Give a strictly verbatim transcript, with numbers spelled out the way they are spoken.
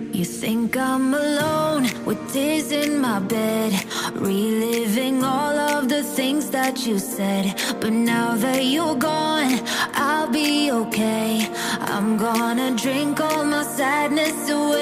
You think I'm alone with tears in my bed, reliving all of the things that you said. But now that you're gone, I'll be okay. I'm gonna drink all my sadness away.